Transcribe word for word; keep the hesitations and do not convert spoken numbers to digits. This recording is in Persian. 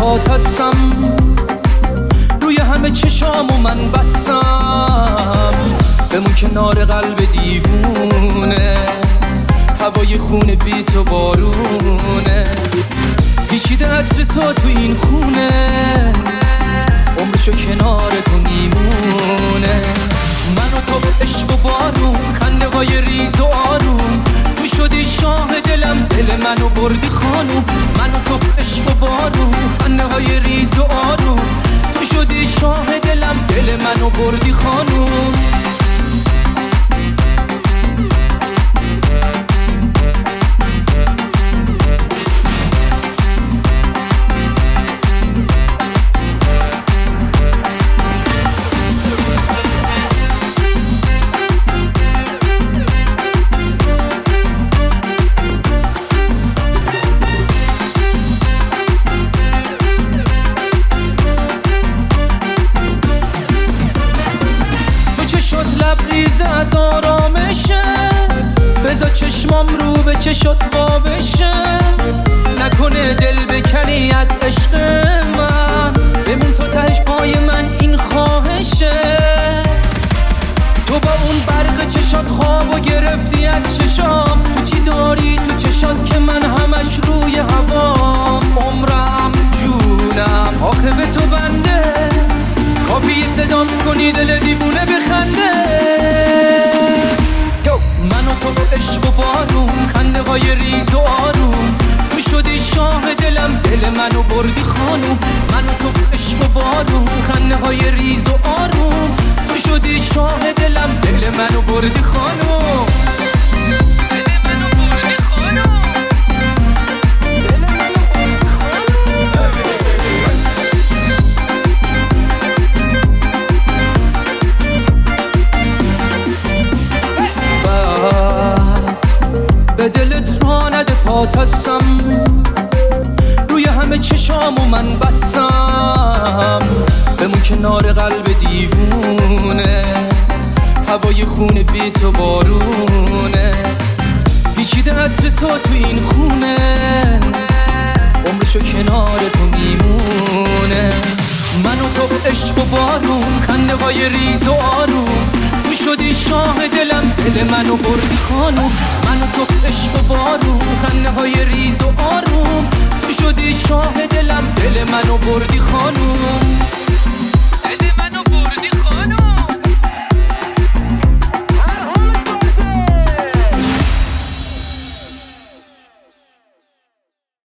پات هستم، روی همه چشامو من بستم. بمون کنار قلب دیوونه، هوای خونه بی تو بارونه، پیچیده عطر تو تو این خونه، عمرشو کنار تو میمونه. من و تو عشق و بارون، خنده های ریز و آروم، تو شدی شاه دلم، دل منو بردی خانوم. من و تو عشق و بارون، خنده های ریز و آروم، تو شدی شاه دلم، دل منو بردی خانوم. لبریز از آرامشه، بذار چشمام رو به چشات وابشه، نکنه دل بکنی از عشق من، بمون تو تهش پای من این خواهشه. تو با اون برق چشات خوابو گرفتی از چشام، تو چی داری تو چشات که من همش روی هوام، عمرم جونم آخه به تو بنده، کافیه صدام کنی دل دیوونه بخنده. من و تو عشق و بارون، خنده های ریز و آروم، تو شدی شاه دلم، دل منو بردی خانوم. من و تو عشق و بارون، خنده های ریز و آروم، تو شدی شاه دلم، دل منو بردی خانوم. به دلت را نده پات هستم، روی همه چشامو من بستم. بمون کنار قلب دیوونه، هوای خونه بی تو بارونه، پیچیده عطر تو تو این خونه، عمرشو کنار تو میمونه. من و تو عشق و بارون، خنده های ریز و آروم، تو شدی شاه دلم، دل منو بردی خانوم. من و تو عشق و بارون، خنده های ریز و آروم، تو شدی شاه دلم، دل منو بردی خانوم.